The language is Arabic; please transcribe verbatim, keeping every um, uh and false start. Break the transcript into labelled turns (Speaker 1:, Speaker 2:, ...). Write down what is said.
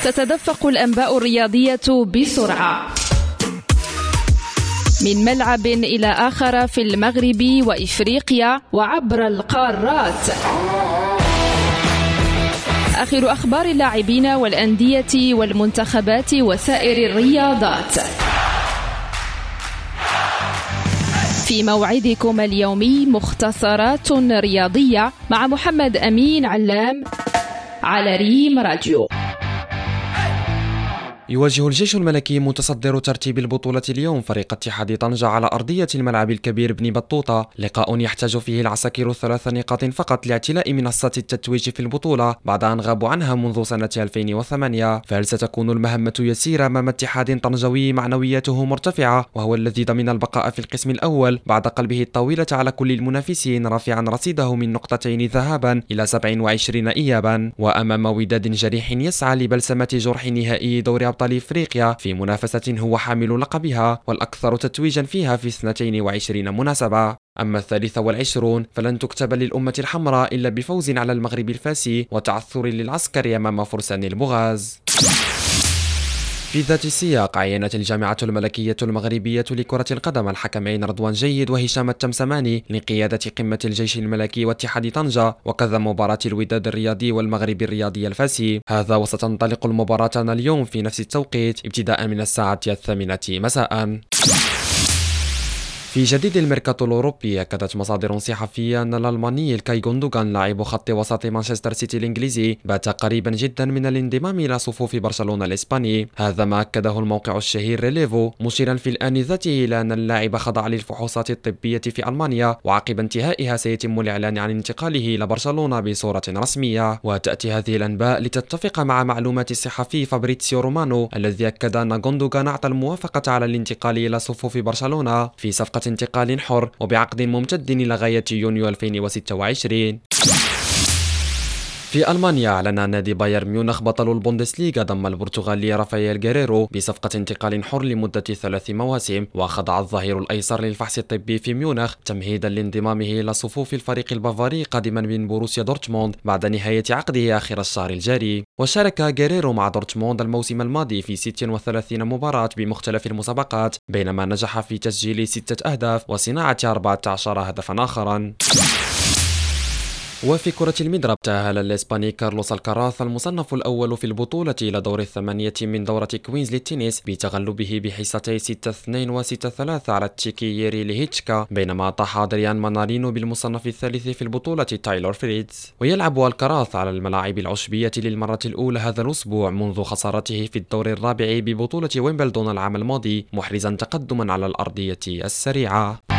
Speaker 1: تتدفق الأنباء الرياضية بسرعة من ملعب إلى آخر في المغرب وإفريقيا وعبر القارات. آخر أخبار اللاعبين والأندية والمنتخبات وسائر الرياضات في موعدكم اليومي مختصرات رياضية مع محمد أمين علام على ريم راديو.
Speaker 2: يواجه الجيش الملكي متصدر ترتيب البطولة اليوم فريق اتحاد طنجة على أرضية الملعب الكبير بن بطوطة، لقاء يحتاج فيه العساكر ثلاث نقاط فقط لاعتلاء منصة التتويج في البطولة بعد أن غابوا عنها منذ سنة ألفين وثمانية. فهل ستكون المهمة يسيرة أمام اتحاد طنجوي معنوياته مرتفعة وهو الذي ضمن البقاء في القسم الأول بعد قلبه الطويلة على كل المنافسين، رافعا رصيده من نقطتين ذهابا إلى سبع وعشرين إيابا، وأمام وداد جريح يسعى لبلسمة جرح نهائي دوري أبطال إفريقيا في منافسة هو حامل لقبها والأكثر تتويجا فيها في اثنتين وعشرين مناسبة. أما الثالثة والعشرون فلن تكتب للأمة الحمراء إلا بفوز على المغرب الفاسي وتعثر للعسكر أمام فرسان البغاز. في ذات السياق عينت الجامعة الملكية المغربية لكرة القدم الحكمين رضوان جيد وهشام التمسماني لقيادة قمة الجيش الملكي واتحاد طنجة وكذا مباراة الوداد الرياضي والمغرب الرياضي الفاسي. هذا وستنطلق المباراة اليوم في نفس التوقيت ابتداء من الساعة الثامنة مساء. في جديد الميركاتو الأوروبي أكدت مصادر صحفية أن الألماني الكاي غوندوغان لاعب خط وسط مانشستر سيتي الإنجليزي بات قريبا جدا من الانضمام إلى صفوف برشلونة الإسباني. هذا ما أكده الموقع الشهير ريليفو، مشيرا في الآن ذاته إلى أن اللاعب خضع للفحوصات الطبية في ألمانيا وعقب انتهائها سيتم الإعلان عن انتقاله إلى برشلونة بصورة رسمية. وتأتي هذه الأنباء لتتفق مع معلومات الصحفي فابريتسيو رومانو الذي أكد أن غوندوغان أعطى الموافقة على الانتقال إلى صفوف برشلونة في صفقة انتقال حر وبعقد ممتد إلى غاية يونيو ألفين وستة وعشرين. في ألمانيا أعلن نادي بايرن ميونخ بطل البوندسليغا ضم البرتغالي رافائيل غيريرو بصفقة انتقال حر لمدة ثلاث مواسم، وخضع الظهير الأيسر للفحص الطبي في ميونخ تمهيدا لانضمامه إلى صفوف الفريق البافاري قادما من بوروسيا دورتموند بعد نهاية عقده آخر الشهر الجاري. وشارك غيريرو مع دورتموند الموسم الماضي في ستة وثلاثين مباراة بمختلف المسابقات، بينما نجح في تسجيل ستة أهداف وصناعة أربعة عشر هدفا آخرا. وفي كرة المضرب تأهل الإسباني كارلوس الكراث المصنف الأول في البطولة إلى دور الثمانية من دورة كوينز للتنس بتغلبه بحصتي ستة اثنين و ستة ثلاثة على التشيكي ييري ليهيتشكا، بينما طاح أدريان مانارينو بالمصنف الثالث في البطولة تايلور فريدز. ويلعب الكراث على الملاعب العشبية للمرة الأولى هذا الأسبوع منذ خسارته في الدور الرابع ببطولة ويمبلدون العام الماضي، محرزا تقدما على الأرضية السريعة.